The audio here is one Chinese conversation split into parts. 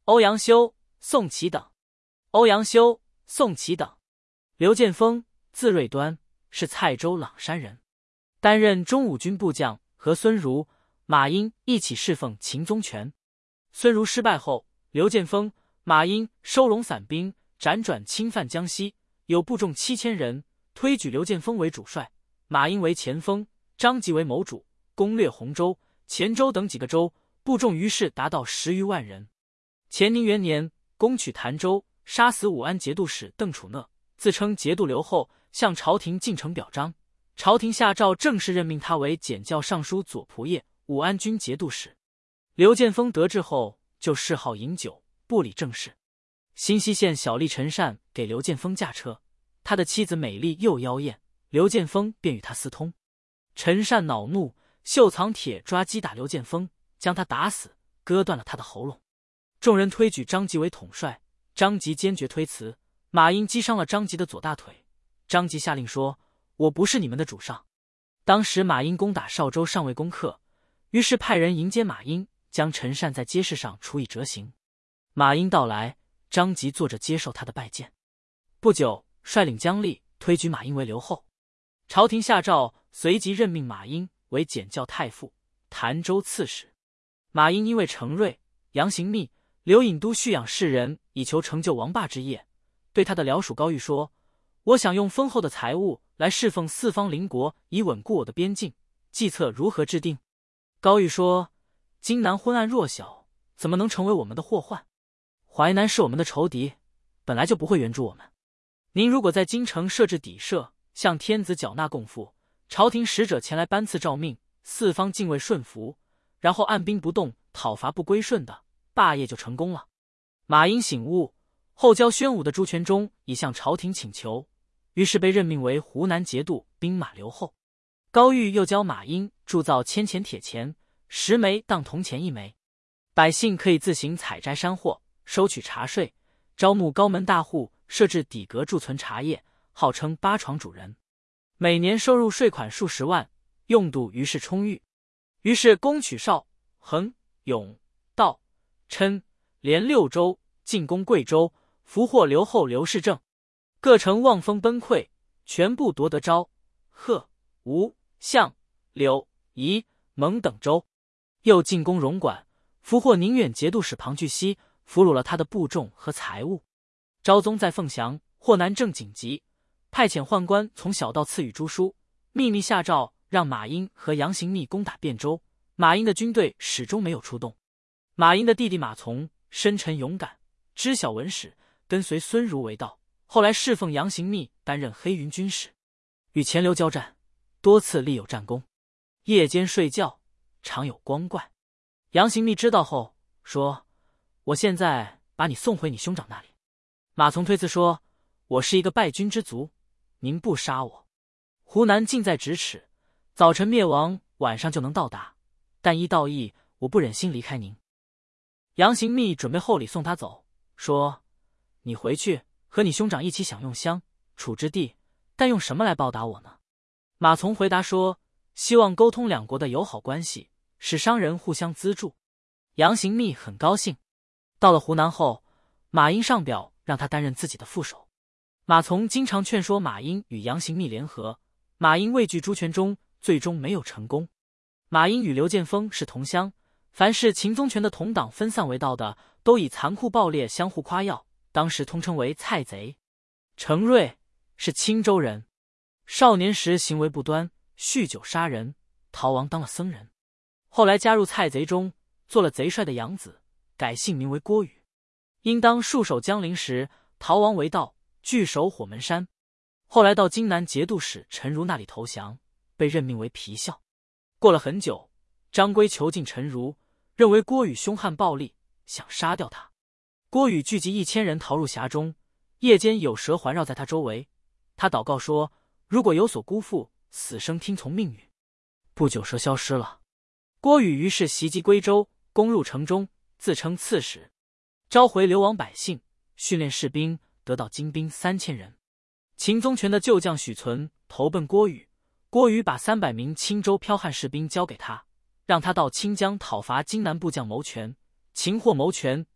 欧阳修、宋祁等。欧阳修、宋祁等。刘建锋，字瑞端，是蔡州朗山人，担任中武军部将，和孙儒、马殷一起侍奉秦宗权。孙儒失败后，刘建锋、马殷收拢散兵，辗转侵犯江西，有部众7000人，推举刘建锋为主帅，马殷为前锋，张吉为谋主，攻略洪州、黔州等几个州，部众于是达到10余万人。乾宁元年，攻取潭州，杀死武安节度使邓楚讷，自称节度留后，向朝廷进呈表彰。朝廷下诏正式任命他为检校尚书左仆射、武安军节度使。刘建锋得志后，就嗜好饮酒，不理政事。新溪县小吏陈善给刘建锋驾车，他的妻子美丽又妖艳，刘建锋便与他私通。陈善恼怒，袖藏铁抓击打刘建锋，将他打死，割断了他的喉咙。众人推举张吉为统帅，张吉坚决推辞。马殷击伤了张吉的左大腿，张吉下令说：“我不是你们的主上。”当时马殷攻打邵州，尚未攻克，于是派人迎接马殷，将陈善在街市上处以折刑。马殷到来，张吉坐着接受他的拜见。不久，率领将吏推举马殷为留后。朝廷下诏，随即任命马殷为检校太傅、潭州刺史。马殷因为程瑞、杨行密、刘隐都蓄养士人，以求成就王霸之业，对他的僚属高玉说：“我想用丰厚的财物来侍奉四方邻国，以稳固我的边境，计策如何制定？”高玉说：“荆南昏暗弱小，怎么能成为我们的祸患？淮南是我们的仇敌，本来就不会援助我们。您如果在京城设置邸舍，向天子缴纳贡赋，朝廷使者前来颁赐诏命，四方敬畏顺服，然后按兵不动，讨伐不归顺的，霸业就成功了。”马殷醒悟，后交宣武的朱全忠已向朝廷请求，于是被任命为湖南节度兵马留后。高玉又教马殷铸造1000钱铁钱，10枚当铜钱1枚，百姓可以自行采摘山货，收取茶税，招募高门大户，设置底阁贮存茶叶，号称8床主人，每年收入税款数10万，用度于是充裕。于是攻取邵、衡、永、道、郴、连6州，进攻贵州，俘获留后刘世正，各城望风崩溃，全部夺得昭、贺、吴、象、柳、宜、蒙等州。又进攻荣管，俘获宁远节度使庞巨熙，俘虏了他的部众和财物。昭宗在凤翔、霍南正紧急，派遣宦官从小道赐予朱书，秘密下诏让马殷和杨行密攻打汴州。马殷的军队始终没有出动。马殷的弟弟马从深沉勇敢，知晓文史，跟随孙儒为道，后来侍奉杨行密，担任黑云军使，与钱刘交战，多次立有战功。夜间睡觉，常有光怪。杨行密知道后说：“我现在把你送回你兄长那里。”马从推辞说：“我是一个败军之卒，您不杀我，湖南近在咫尺，早晨灭亡，晚上就能到达，但依道义，我不忍心离开您。”杨行密准备厚礼送他走，说：“你回去和你兄长一起享用襄、楚之地，但用什么来报答我呢？”马从回答说：“希望沟通两国的友好关系，使商人互相资助。”杨行密很高兴。到了湖南后，马殷上表让他担任自己的副手。马从经常劝说马殷与杨行密联合，马殷畏惧朱全忠，最终没有成功。马殷与刘建锋是同乡，凡是秦宗权的同党分散为道的，都以残酷暴烈相互夸耀，当时通称为蔡贼。程瑞是青州人，少年时行为不端，酗酒杀人，逃亡当了僧人，后来加入蔡贼中，做了贼帅的养子，改姓名为郭宇。因当戍守江陵时逃亡为盗，据守火门山，后来到荆南节度使陈如那里投降，被任命为皮校。过了很久，张圭囚禁陈如，认为郭宇凶悍暴力，想杀掉他。郭宇聚集1000人逃入峡中，夜间有蛇环绕在他周围，他祷告说：“如果有所辜负，死生听从命运。”不久蛇消失了。郭宇于是袭击归州，攻入城中，自称刺史，召回流亡百姓，训练士兵，得到精兵3000人。秦宗权的旧将许存投奔郭宇，郭宇把300名青州剽悍士兵交给他，让他到清江讨伐荆南部将牟全，擒获牟全，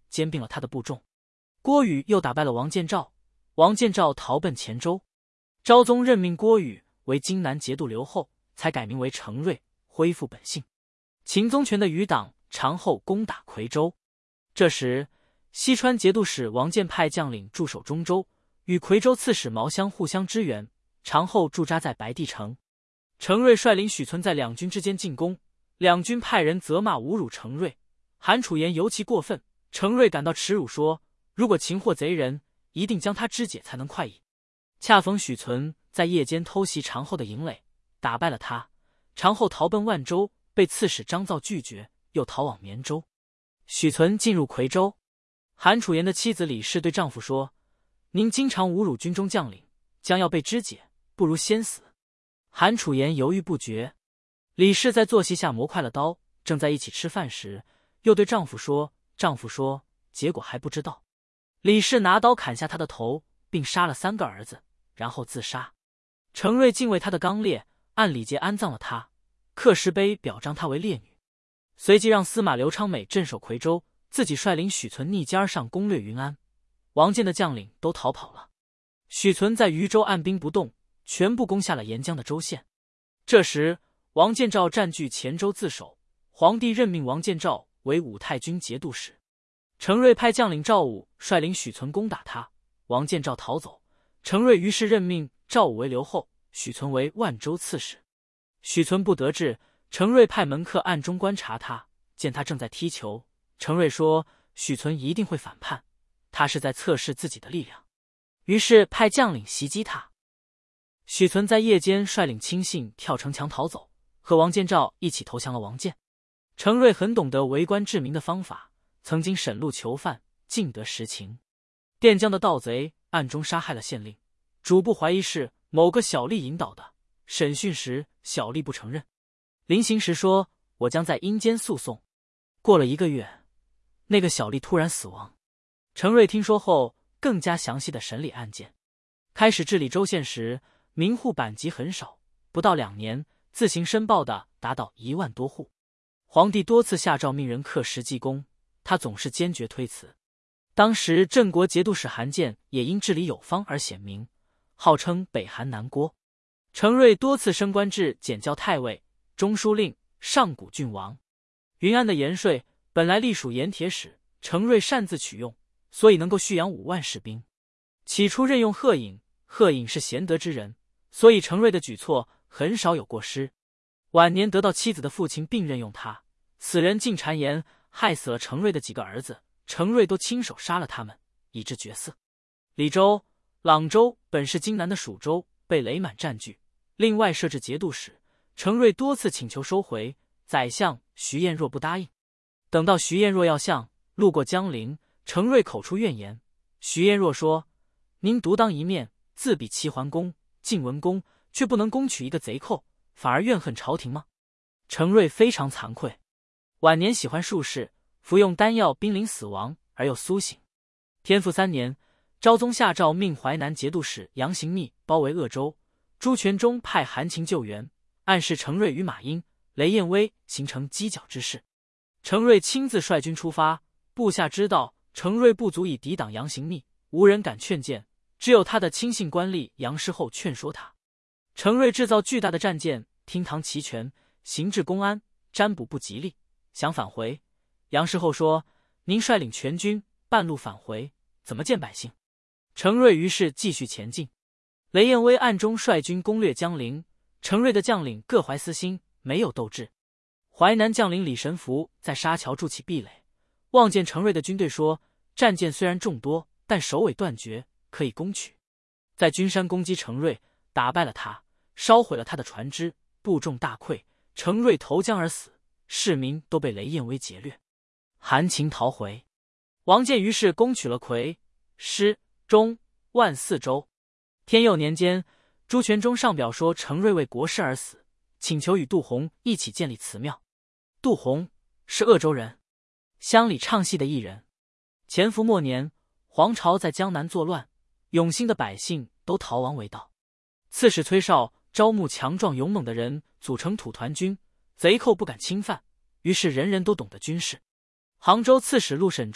兼并了他的部众。郭宇又打败了王建照，王建照逃奔黔州。昭宗任命郭宇为荆南节度留后，才改名为程瑞，恢复本姓。秦宗权的余党长后攻打夔州，这时西川节度使王建派将领驻守中州，与夔州刺史毛相互相支援。长后驻扎在白帝城。程瑞率领许存在两军之间进攻，两军派人责骂侮辱程瑞，韩楚言尤其过分。程瑞感到耻辱，说如果擒获贼人，一定将他肢解才能快意。恰逢许存在夜间偷袭长后的营垒，打败了他。长后逃奔万州，被刺史张造拒绝，又逃往绵州。许存进入夔州。韩楚言的妻子李氏对丈夫说：“您经常侮辱军中将领，将要被肢解，不如先死。”韩楚言犹豫不决。李氏在坐席下磨快了刀，正在一起吃饭时，又对丈夫说：“丈夫说，结果还不知道。”李氏拿刀砍下他的头，并杀了3个儿子，然后自杀。程瑞敬畏他的刚烈，按礼节安葬了他，刻石碑表彰他为烈女。随即让司马刘昌美镇守夔州，自己率领许存逆尖上攻略云安。王建的将领都逃跑了，许存在渝州按兵不动，全部攻下了沿江的州县。这时王建照占据黔州自守，皇帝任命王建照为武太军节度使。程瑞派将领赵武率领许存攻打他，王建照逃走。程瑞于是任命赵武为留后，许存为万州刺史。许存不得志，程瑞派门客暗中观察他，见他正在踢球。程瑞说许存一定会反叛，他是在测试自己的力量，于是派将领袭击他。许存在夜间率领亲信跳城墙逃走，和王建照一起投降了王建。程瑞很懂得为官治民的方法，曾经审录囚犯，尽得实情。垫江的盗贼暗中杀害了县令，主簿怀疑是某个小吏引导的，审讯时小吏不承认。临刑时说：“我将在阴间诉讼。”过了1个月，那个小吏突然死亡。程瑞听说后，更加详细的审理案件。开始治理州县时，民户版籍很少，不到2年，自行申报的达到1万多户。皇帝多次下诏命人刻石记功，他总是坚决推辞。当时镇国节度使韩建也因治理有方而显名，号称北韩南郭。程瑞多次升官至检校太尉、中书令、上古郡王。云安的盐税本来隶属盐铁使，程瑞擅自取用，所以能够蓄养5万士兵。起初任用贺隐，贺隐是贤德之人，所以程瑞的举措很少有过失。晚年得到妻子的父亲并任用他，此人竟谗言害死了程瑞的几个儿子，程瑞都亲手杀了他们，以致绝嗣。李州、朗州本是荆南的属州，被雷满占据，另外设置节度使。程瑞多次请求收回，宰相徐彦若不答应。等到徐彦若要相，路过江陵，程瑞口出怨言。徐彦若说：“您独当一面，自比齐桓公、晋文公，却不能攻取一个贼寇，反而怨恨朝廷吗？”程瑞非常惭愧。晚年喜欢术士，服用丹药濒临死亡而又苏醒。天复3年，昭宗下诏命淮南节度使杨行密包围鄂州，朱全忠派韩秦救援，暗示程瑞与马英、雷彦威形成犄角之势。程瑞亲自率军出发，部下知道程瑞不足以抵挡杨行密，无人敢劝谏，只有他的亲信官吏杨师厚劝说他。程瑞制造巨大的战舰，厅堂齐全，行至公安，占卜不吉利，想返回。杨师厚说：“您率领全军半路返回，怎么见百姓？”程瑞于是继续前进。雷彦威暗中率军攻略江陵，程瑞的将领各怀私心，没有斗志。淮南将领李神福在沙桥筑起壁垒，望见程瑞的军队说：“战舰虽然众多，但首尾断绝，可以攻取。”在君山攻击程瑞，打败了他，烧毁了他的船只，部众大溃，程瑞投江而死，市民都被雷彦威劫掠。韩秦逃回，王建于是攻取了夔、师、中、万4州。天佑年间，朱全忠上表说程瑞为国事而死，请求与杜洪一起建立祠庙。杜洪是鄂州人，乡里唱戏的艺人。乾伏末年，黄巢在江南作乱，永兴的百姓都逃亡为盗。刺史崔绍招募强壮勇猛的人，组成土团军，贼寇不敢侵犯，于是人人都懂得军事。杭州刺史陆审中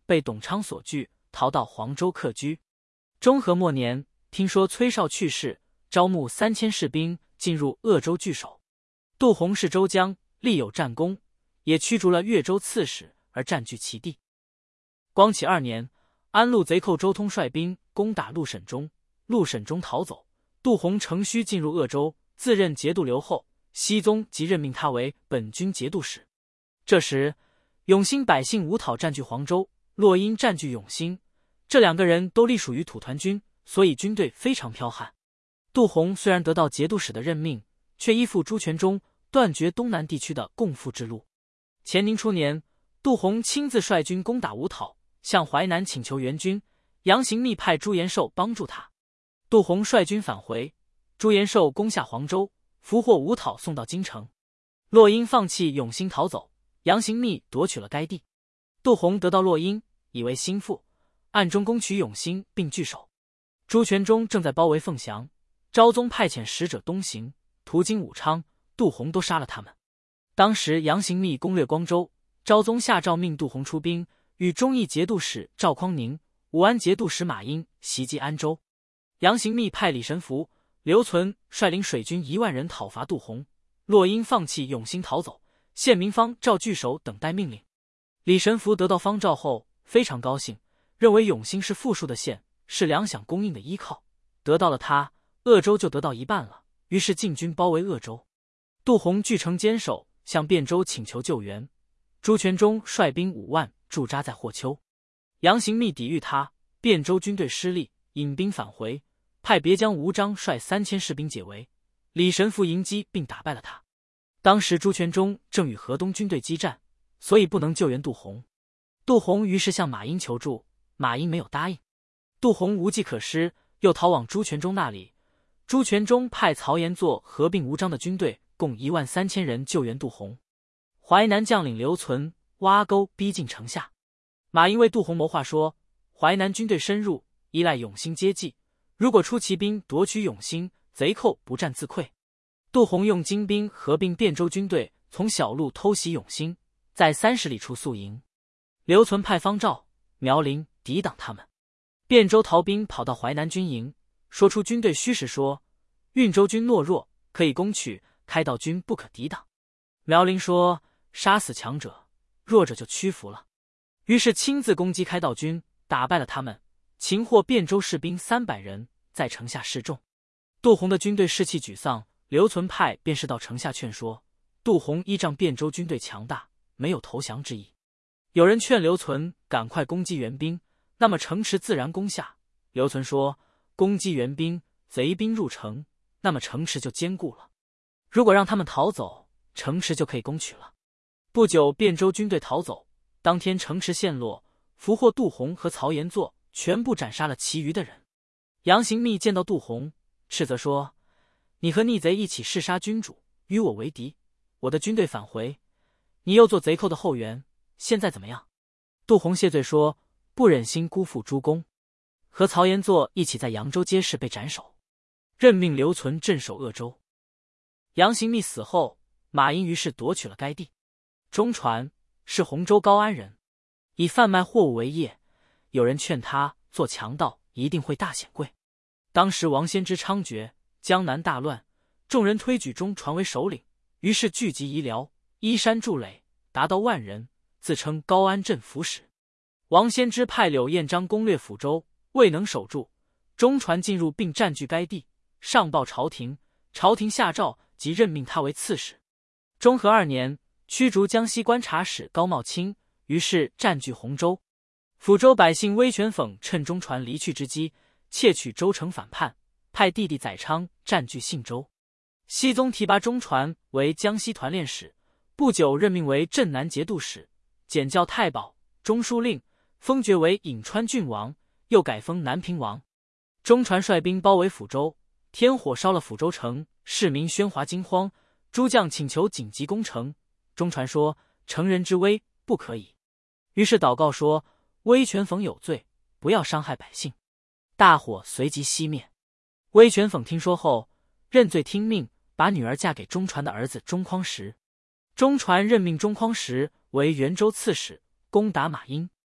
被董昌所拒，逃到黄州客居。中和末年，听说崔绍去世，招募3000士兵进入鄂州据守。杜洪是州将，立有战功，也驱逐了越州刺史而占据其地。光启2年，安陆贼寇周通率兵攻打陆沈中，陆沈中逃走，杜洪乘虚进入鄂州，自任节度留后，熹宗即任命他为本军节度使。这时，永兴百姓吴讨占据黄州，骆因占据永兴，这2个人都隶属于土团军，所以军队非常剽悍。杜洪虽然得到节度使的任命，却依附朱全忠，断绝东南地区的共富之路。乾宁初年，杜洪亲自率军攻打吴讨，向淮南请求援军，杨行密派朱延寿帮助他。杜洪率军返回，朱延寿攻下黄州，俘获吴讨送到京城。骆因放弃永兴逃走，杨行密夺取了该地。杜洪得到骆因，以为心腹，暗中攻取永兴并据守。朱全忠正在包围凤翔，昭宗派遣使者东行，途经武昌，杜洪都杀了他们。当时杨行密攻略光州，昭宗下诏命杜洪出兵，与忠义节度使赵匡宁、武安节度使马英袭击安州。杨行密派李神福、刘存率领水军1万人讨伐杜洪，骆因放弃永兴逃走，县民方召据守等待命令。李神福得到方诏后非常高兴，认为永兴是富庶的县，是粮饷供应的依靠，得到了它，鄂州就得到一半了，于是进军包围鄂州。杜洪据城坚守，向汴州请求救援。朱全忠率兵5万驻扎在霍丘，杨行密抵御他，汴州军队失利，引兵返回，派别将吴章率3000士兵解围，李神福迎击并打败了他。当时朱全忠正与河东军队激战，所以不能救援杜洪。杜洪于是向马英求助，马英没有答应。杜洪无计可施，又逃往朱全忠那里。朱全忠派曹延作合并吴章的军队，共13000人救援杜洪。淮南将领刘存挖沟逼近城下，马英为杜洪谋划说，淮南军队深入，依赖永兴接济，如果出骑兵夺取永兴，贼寇不战自溃。杜洪用精兵合并汴州军队，从小路偷袭永兴，在30里处宿营。刘存派方兆、苗林抵挡他们。汴州逃兵跑到淮南军营，说出军队虚实，说运州军懦弱，可以攻取，开道军不可抵挡。苗林说，杀死强者，弱者就屈服了。于是亲自攻击开道军，打败了他们，擒获汴州士兵300人，在城下示众。杜洪的军队士气沮丧，刘存派便是到城下劝说。杜洪依仗汴州军队强大，没有投降之意。有人劝刘存赶快攻击援兵，那么城池自然攻下。刘存说，攻击援兵，贼兵入城，那么城池就坚固了。如果让他们逃走，城池就可以攻取了。不久，汴州军队逃走，当天城池陷落，俘获杜洪和曹延作，全部斩杀了其余的人。杨行密见到杜洪，斥责说，你和逆贼一起弑杀君主，与我为敌，我的军队返回，你又做贼寇的后援，现在怎么样？杜洪谢罪说，不忍心辜负诸公，和曹延作一起在扬州街市被斩首，任命刘存镇守鄂州。杨行密死后，马英于是夺取了该地。钟传是洪州高安人，以贩卖货物为业，有人劝他做强盗一定会大显贵。当时王先之猖獗，江南大乱，众人推举钟传为首领，于是聚集夷僚，依山筑垒，达到10000人，自称高安镇抚使。王先之派柳彦章攻略抚州，未能守住，钟传进入并占据该地，上报朝廷，朝廷下诏即任命他为刺史。中和2年，驱逐江西观察使高茂清，于是占据洪州。抚州百姓威权讽趁钟传离去之机，窃取州城反叛，派弟弟载昌占据信州。熹宗提拔钟传为江西团练使，不久任命为镇南节度使，检校太保、中书令，封爵为颍川郡王，又改封南平王。钟传率兵包围抚州，天火烧了抚州城，市民喧哗惊慌，诸将请求紧急攻城。钟传说，成人之危，不可以。于是祷告说，威权讽有罪，不要伤害百姓。大火随即熄灭。威权讽听说后，认罪听命，把女儿嫁给钟传的儿子钟匡时。钟传任命钟匡时为元州刺史，攻打马英。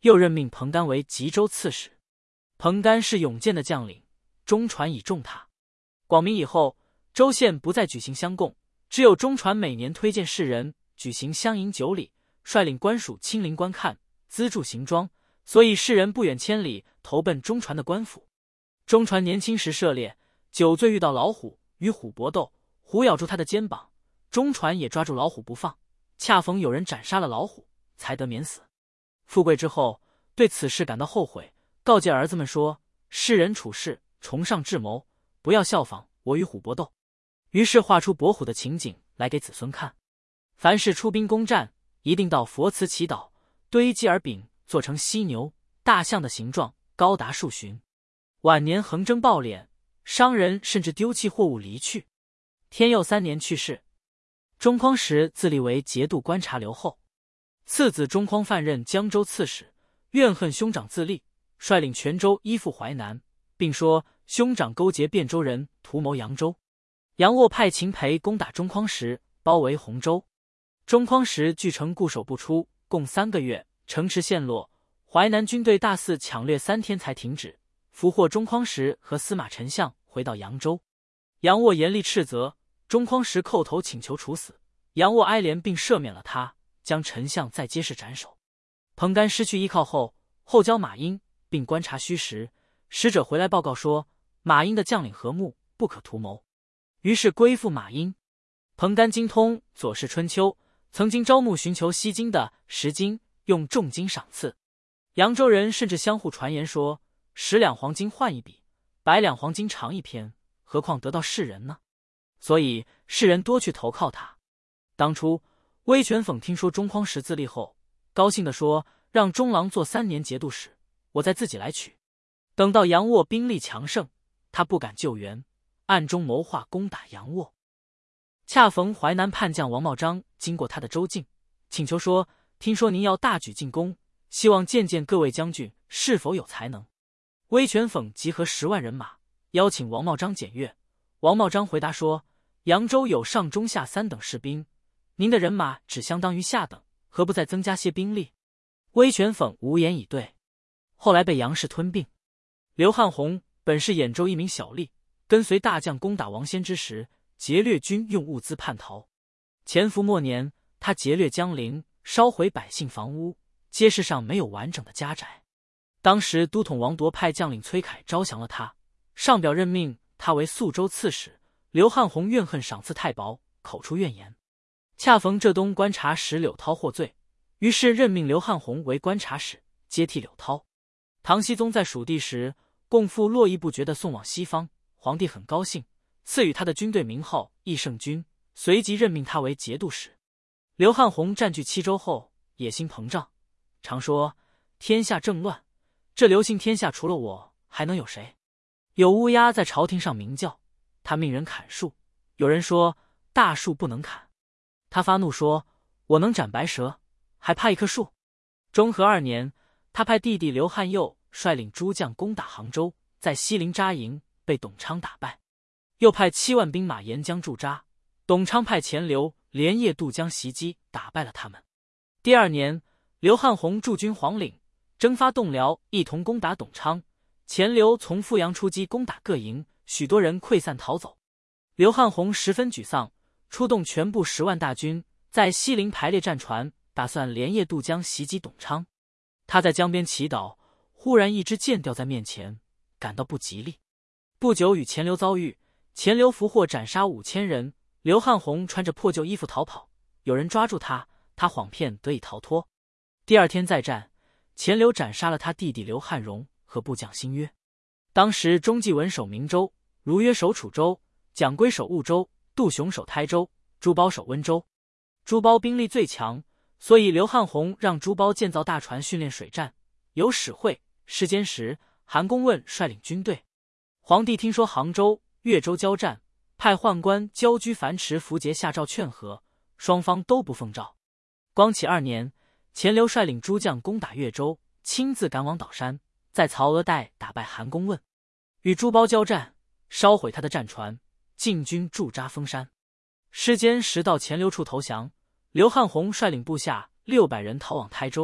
又任命彭干为吉州刺史。彭干是勇健的将领，中传倚重他。广明以后，州县不再举行乡贡，只有中传每年推荐士人举行乡营酒礼，率领官属亲临观看，资助行装，所以士人不远千里投奔中传的官府。中传年轻时涉猎，酒醉遇到老虎，与虎搏斗，虎咬住他的肩膀，中传也抓住老虎不放，恰逢有人斩杀了老虎，才得免死。富贵之后，对此事感到后悔，告诫儿子们说：世人处事崇尚智谋，不要效仿我与虎搏斗。于是画出搏虎的情景来给子孙看。凡是出兵攻战，一定到佛祠祈祷，堆积而柄做成犀牛、大象的形状，高达数旬。晚年横征暴敛，商人甚至丢弃货物离去。天佑3年去世。中匡时自立为节度观察留后，次子中匡范任江州刺史，怨恨兄长自立，率领全州依附淮南，并说兄长勾结汴州人图谋扬州。杨渥派秦培攻打中匡时，包围洪州。中匡时据城固守不出，共3个月，城池陷落。淮南军队大肆抢掠3天才停止，俘获中匡时和司马丞相回到扬州。杨渥严厉斥责，中匡时叩头请求处死。杨渥哀怜并赦免了他，将丞相在街市斩首。彭干失去依靠后，后交马英，并观察虚实。使者回来报告说，马英的将领和睦，不可图谋。于是归附马英。彭干精通《左氏春秋》，曾经招募寻求西京的10金，用重金赏赐。扬州人甚至相互传言说，10两黄金换一笔，100两黄金偿一篇，何况得到士人呢？所以士人多去投靠他。当初威权讽听说中匡时自立后，高兴地说，让中郎做3年节度使，我再自己来取。等到杨渥兵力强盛，他不敢救援，暗中谋划攻打杨渥。恰逢淮南叛将王茂章经过他的州境，请求说，听说您要大举进攻，希望见见各位将军是否有才能。威权讽集合10万人马，邀请王茂章检阅。王茂章回答说，扬州有上中下3等士兵，您的人马只相当于下等，何不再增加些兵力？威权讽无言以对。后来被杨氏吞并。刘汉宏本是兖州一名小吏，跟随大将攻打王仙之时，劫掠军用物资叛逃。潜伏末年，他劫掠江陵，烧毁百姓房屋，街市上没有完整的家宅。当时都统王铎派将领崔凯招降了他，上表任命他为宿州刺史。刘汉宏怨恨赏赐太薄，口出怨言。恰逢浙东观察使柳涛获罪，于是任命刘汉宏为观察使，接替柳涛。唐僖宗在蜀地时，共赴络绎不绝地送往西方，皇帝很高兴，赐予他的军队名号义胜军，随即任命他为节度使。刘汉宏占据7州后，野心膨胀，常说天下正乱，这刘姓天下除了我还能有谁？有乌鸦在朝廷上鸣叫，他命人砍树，有人说大树不能砍，他发怒说，我能斩白蛇，还怕一棵树？中和2年，他派弟弟刘汉佑率领诸将攻打杭州，在西陵扎营，被董昌打败。又派7万兵马沿江驻扎，董昌派钱镠连夜渡江袭击，打败了他们。第2年，刘汉宏驻军黄岭，征发动辽，一同攻打董昌。钱镠从富阳出击，攻打各营，许多人溃散逃走。刘汉宏十分沮丧，出动全部10万大军，在西陵排列战船，打算连夜渡江袭击董昌。他在江边祈祷，忽然一支箭掉在面前，感到不吉利。不久与钱镠遭遇，钱镠俘获斩杀5000人，刘汉宏穿着破旧衣服逃跑，有人抓住他，他谎骗得以逃脱。第2天再战，钱镠斩杀了他弟弟刘汉荣和部将辛约。当时钟继文守明州，如约守楚州，蒋圭守婺州，杜雄守台州，朱褒守温州。朱褒兵力最强，所以刘汉宏让朱褒建造大船训练水战。有史会世间时，韩公问率领军队。皇帝听说杭州、越州交战，派宦官焦居樊迟、符节下诏劝和，双方都不奉诏。光启2年，钱镠率领诸将攻打越州，亲自赶往岛山，在曹娥带打败韩公问，与朱褒交战，烧毁他的战船，进军驻扎封山。失坚时到钱镠处投降，刘汉宏率领部下600人逃往台州，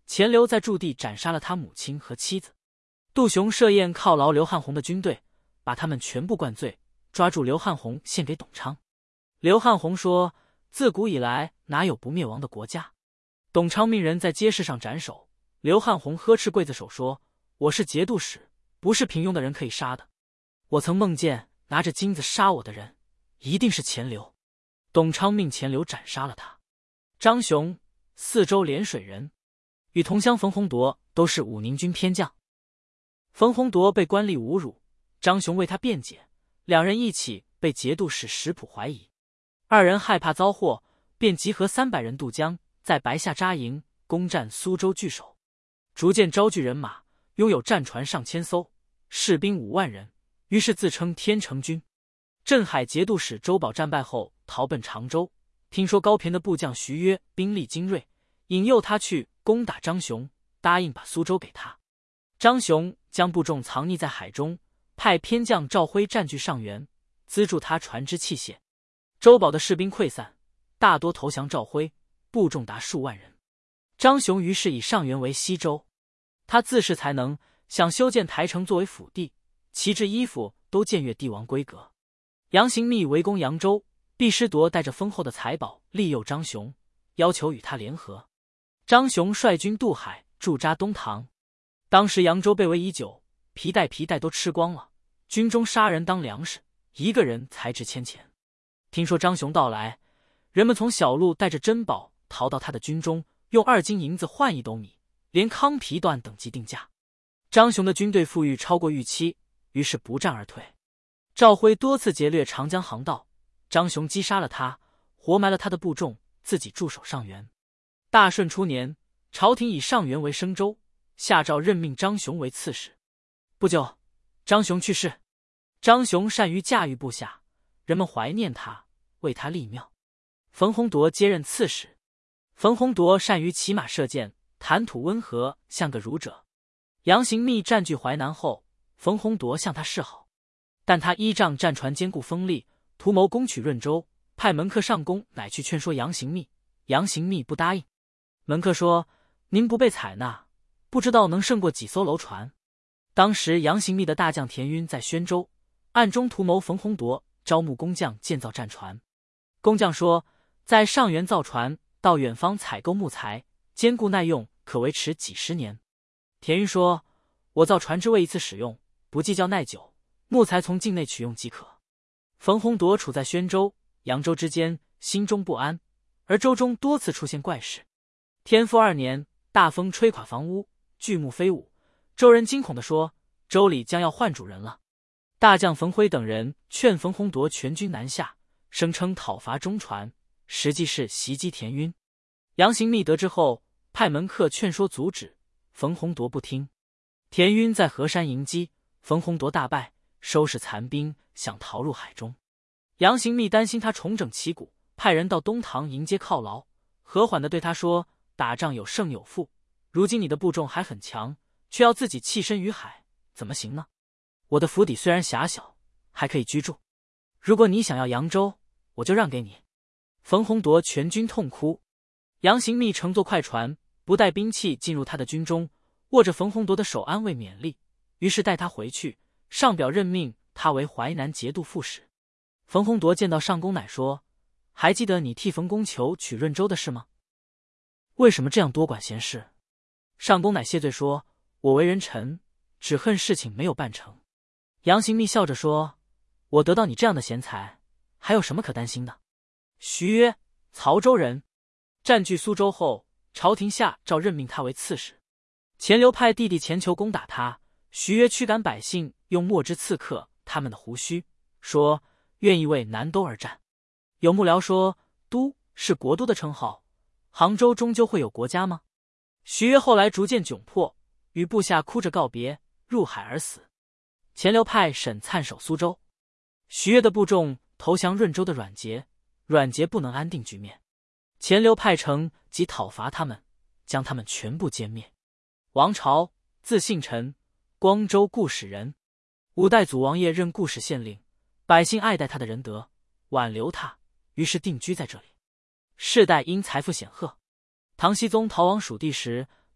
钱镠在驻地斩杀了他母亲和妻子。杜雄设宴犒劳刘汉宏的军队，把他们全部灌醉，抓住刘汉宏献给董昌。刘汉宏说，自古以来哪有不灭亡的国家？董昌命人在街市上斩首。刘汉宏呵斥刽子手说，我是节度使，不是平庸的人可以杀的。我曾梦见拿着金子杀我的人一定是钱镠。董昌命钱镠斩杀了他。张雄，泗州涟水人，与同乡冯洪铎都是武宁军偏将。冯洪铎被官吏侮辱，张雄为他辩解，两人一起被节度使石普怀疑。二人害怕遭祸，便集合300人渡江，在白下扎营，攻占苏州据守。逐渐招聚人马，拥有战船上千艘，士兵5万人，于是自称天成军。镇海节度使周保战败后逃奔常州，听说高骈的部将徐约兵力精锐，引诱他去攻打张雄，答应把苏州给他。张雄将部众藏匿在海中，派偏将赵辉占据上元，资助他船只器械。周保的士兵溃散，大多投降赵辉，部众达数万人。张雄于是以上元为西州，他自恃才能，想修建台城作为府地，旗帜衣服都僭越帝王规格。杨行密围攻扬州，毕师铎带着丰厚的财宝利诱张雄，要求与他联合。张雄率军渡海，驻扎东塘。当时扬州被围已久，皮带都吃光了，军中杀人当粮食，一个人才值1000钱。听说张雄到来，人们从小路带着珍宝逃到他的军中，用2斤银子换1斗米，连糠皮都按等级定价。张雄的军队富裕超过预期，于是不战而退。赵辉多次劫掠长江航道，张雄击杀了他，活埋了他的部众，自己驻守上元。大顺初年，朝廷以上元为升州，下诏任命张雄为刺史。不久，张雄去世。张雄善于驾驭部下，人们怀念他，为他立庙。冯洪铎接任刺史。冯洪铎善于骑马射箭，谈吐温和，像个儒者。杨行密占据淮南后，冯洪铎向他示好，但他依仗战船坚固锋利，图谋攻取润州，派门客上宫，乃去劝说杨行密。杨行密不答应。门客说，您不被采纳，不知道能胜过几艘楼船。当时杨行密的大将田晕在宣州，暗中图谋冯洪铎，招募工匠建造战船。工匠说，在上元造船，到远方采购木材，坚固耐用，可维持几10年。田晕说，我造船只为一次使用，不计较耐久，木材从境内取用即可。冯洪铎处在宣州、扬州之间，心中不安，而州中多次出现怪事。天复2年，大风吹垮房屋，巨木飞舞，州人惊恐地说，州里将要换主人了。大将冯辉等人劝冯洪铎全军南下，声称讨伐中船，实际是袭击田晕。杨行密得知后，派门客劝说阻止，冯洪铎不听。田晕在河山迎击，冯洪铎大败，收拾残兵，想逃入海中。杨行密担心他重整旗鼓，派人到东塘迎接犒劳，和缓地对他说，打仗有胜有负，如今你的部众还很强，却要自己弃身于海，怎么行呢？我的府邸虽然狭小，还可以居住，如果你想要扬州，我就让给你。冯洪铎全军痛哭。杨行密乘坐快船，不带兵器进入他的军中，握着冯洪铎的手安慰勉励，于是带他回去，上表任命他为淮南节度副使。冯洪铎见到上公乃说，还记得你替冯公求取润州的事吗？为什么这样多管闲事？上公乃谢罪说，我为人臣，只恨事情没有办成。杨行密笑着说，我得到你这样的贤才，还有什么可担心的？徐曰，曹州人，占据苏州后，朝廷下诏任命他为刺史。钱镠派弟弟钱求攻打他，徐曰驱赶百姓，用墨汁刺刻他们的胡须，说愿意为南都而战。有幕僚说，都是国都的称号，杭州终究会有国家吗？徐曰后来逐渐窘迫，与部下哭着告别，入海而死。钱镠派沈粲守苏州，徐悦的部众投降润州的阮节，阮节不能安定局面，钱镠派城即讨伐他们，将他们全部歼灭。王朝，字信臣，光州固始人。五代祖王爷任固始县令，百姓爱戴他的仁德，挽留他，于是定居在这里。世代因财富显赫。唐僖宗逃亡蜀地时，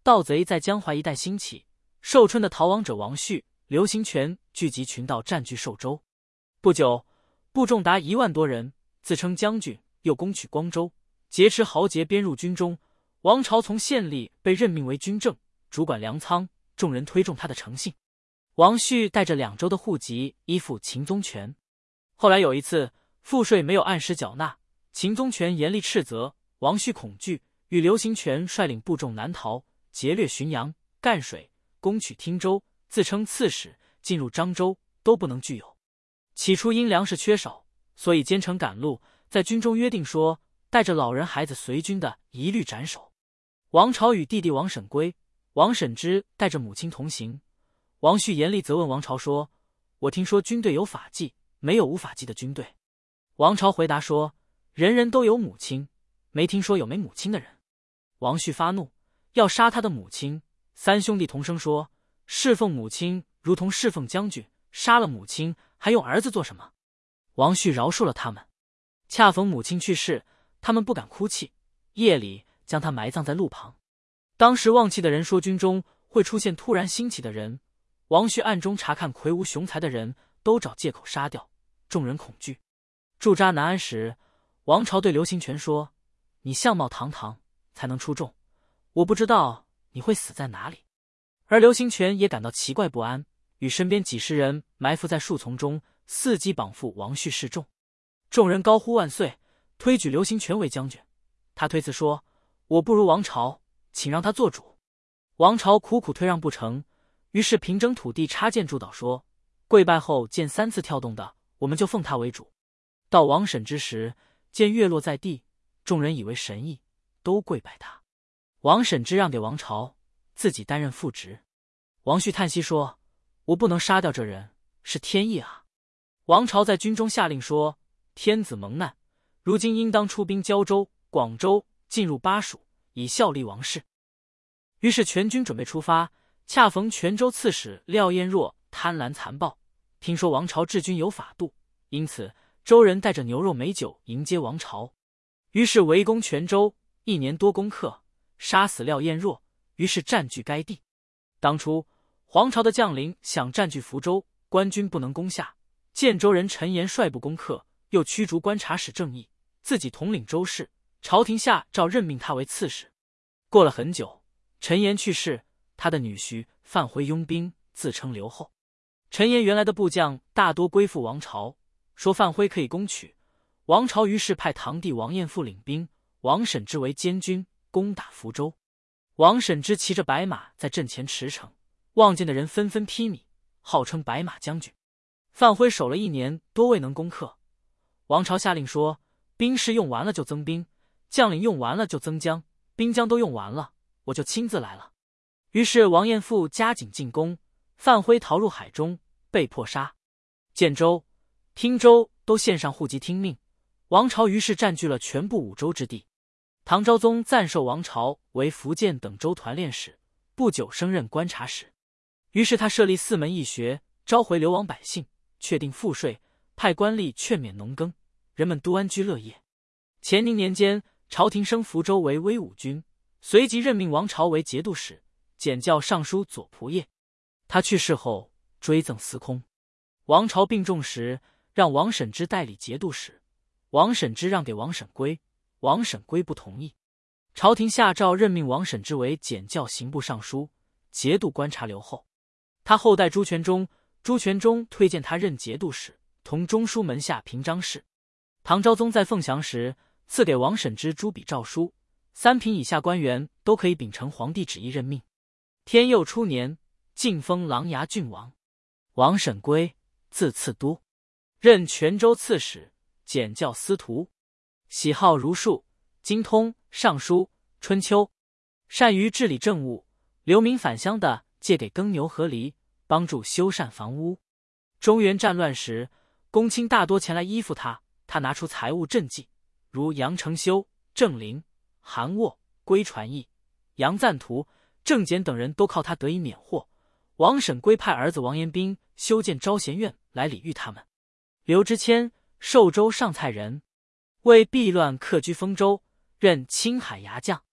盗贼在江淮一带兴起，寿春的逃亡者王旭、刘兴全聚集群盗占据寿州。不久，部众达1万多人，自称将军，又攻取光州，劫持豪杰编入军中。王朝从县吏被任命为军政，主管粮仓，众人推重他的诚信。王旭带着2州的户籍依附秦宗权。后来有一次，赋税没有按时缴纳，秦宗权严厉斥责，王旭恐惧，与刘行权率领部众南逃，劫掠浔阳、赣水，攻取汀州，自称刺史，进入漳州，都不能具有。起初因粮食缺少，所以兼程赶路，在军中约定说，带着老人孩子随军的一律斩首。王朝与弟弟王审归、王审知带着母亲同行。王旭严厉责问王朝说：“我听说军队有法纪，没有无法纪的军队。”王朝回答说：“人人都有母亲，没听说有没母亲的人。”王旭发怒，要杀他的母亲。3兄弟同声说：“侍奉母亲如同侍奉将军，杀了母亲还用儿子做什么？”王旭饶恕了他们。恰逢母亲去世，他们不敢哭泣，夜里将他埋葬在路旁。当时望气的人说军中会出现突然兴起的人，王旭暗中查看魁梧雄才的人，都找借口杀掉，众人恐惧。驻扎南安时，王朝对刘行权说：“你相貌堂堂，才能出众，我不知道你会死在哪里。”而刘行权也感到奇怪不安，与身边几十人埋伏在树丛中，伺机绑缚王旭示众。众人高呼万岁，推举刘行权为将军。他推辞说：“我不如王朝，请让他做主。”王朝苦苦推让不成，于是平征土地插剑祝祷说：“跪拜后见3次跳动的，我们就奉他为主。”到王审之时，见月落在地，众人以为神意，都跪拜他。王审之让给王朝，自己担任副职。王旭叹息说：“我不能杀掉这人，是天意啊。”王朝在军中下令说：“天子蒙难，如今应当出兵胶州、广州，进入巴蜀，以效力王室。”于是全军准备出发，恰逢泉州刺史廖彦若贪婪残暴，听说王朝治军有法度，因此州人带着牛肉美酒迎接王朝。于是围攻泉州，1年多攻克，杀死廖彦若，于是占据该地。当初黄巢的将领想占据福州，官军不能攻下，建州人陈岩率部攻克，又驱逐观察使郑义，自己统领州事，朝廷下诏任命他为刺史。过了很久，陈岩去世，他的女婿范辉拥兵，自称刘后。陈岩原来的部将大多归附王朝，说范辉可以攻取。王朝于是派堂弟王彦父领兵，王审之为监军，攻打福州。王审之骑着白马在阵前驰骋，望见的人纷纷披靡，号称白马将军。范辉守了1年多未能攻克。王朝下令说：兵士用完了就增兵，将领用完了就增将，兵将都用完了，我就亲自来了。于是王彦父加紧进攻，范辉逃入海中，被迫杀。建州、汀州都献上户籍听命，王朝于是占据了全部5州之地。唐昭宗暂授王朝为福建等州团练使，不久升任观察使。于是他设立4门义学，召回流亡百姓，确定赋税，派官吏劝免农耕，人们都安居乐业。乾宁年间，朝廷升福州为威武军，随即任命王朝为节度使，检校尚书左仆射。他去世后，追赠司空。王朝病重时，让王审之代理节度使，王审之让给王审归，王审归不同意。朝廷下诏任命王审之为检校刑部尚书，节度观察留后。他后代朱全忠，朱全忠推荐他任节度使，同中书门下平章事。唐昭宗在凤翔时，赐给王审之朱笔诏书，3品以下官员都可以秉承皇帝旨意任命。天佑初年，晋封琅琊郡王。王审归，字次都，任泉州刺史，检校司徒，喜好儒术，精通尚书、春秋，善于治理政务，流民返乡的借给耕牛和犁，帮助修缮房屋。中原战乱时，公卿大多前来依附他，他拿出财物赈济，如杨承修、郑林、韩沃、归传义、杨赞图、郑简等人都靠他得以免祸。王审归派儿子王延斌修建招贤院来礼遇他们。刘知谦，寿州上蔡人，为避乱客居丰州，任青海牙将。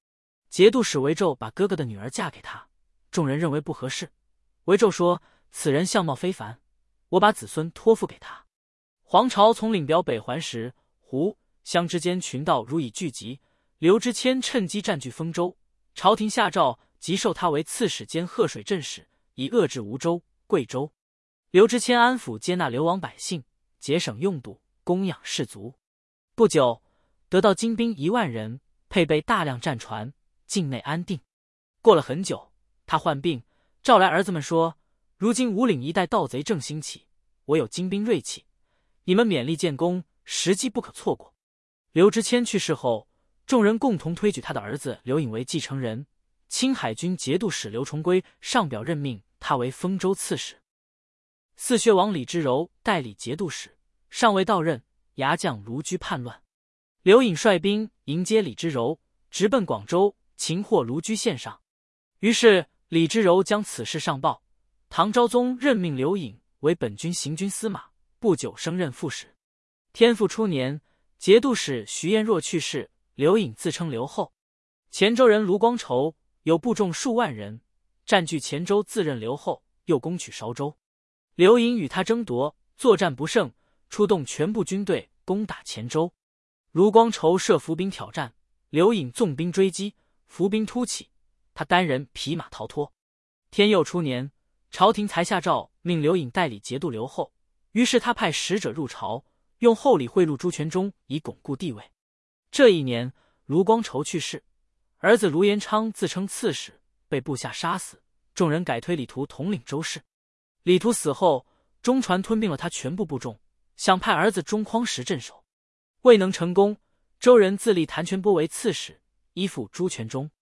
节度使韦胄把哥哥的女儿嫁给他，众人认为不合适。韦胄说：“此人相貌非凡，我把子孙托付给他。”黄巢从领表北还时，胡湘之间群盗如已聚集，刘知谦趁机占据丰州。朝廷下诏，即授他为刺史兼贺水镇使，以遏制吴州、贵州。刘知谦安抚接纳流亡百姓，节省用度，供养士卒。不久，得到精兵1万人，配备大量战船，境内安定。过了很久，他患病，召来儿子们说：“如今五岭一带盗贼正兴起，我有精兵锐气，你们勉力建功，时机不可错过。”刘知谦去世后，众人共同推举他的儿子刘颖为继承人。青海军节度使刘重圭上表任命他为丰州刺史。四薛王李之柔代理节度使，尚未到任，牙将卢居叛乱。刘颖率兵迎接李之柔，直奔广州，擒获卢居县上。于是李之柔将此事上报，唐昭宗任命刘颖为本军行军司马，不久升任副使。天复初年，节度使徐彦若去世，刘颖自称刘后。黔州人卢光畴有部众数万人，占据黔州，自任刘后，又攻取韶州。刘颖与他争夺，作战不胜，出动全部军队攻打黔州。卢光畴设伏兵挑战，刘颖纵兵追击，伏兵突起，他单人匹马逃脱。天佑初年，朝廷才下诏命刘颖代理节度留后，于是他派使者入朝，用厚礼贿赂朱全忠，以巩固地位。这一年，卢光畴去世，儿子卢延昌自称刺史，被部下杀死，众人改推李图统领州事。李图死后，钟传吞并了他全部部众，想派儿子钟匡时镇守，未能成功。周人自立谭全波为刺史，依附朱全忠。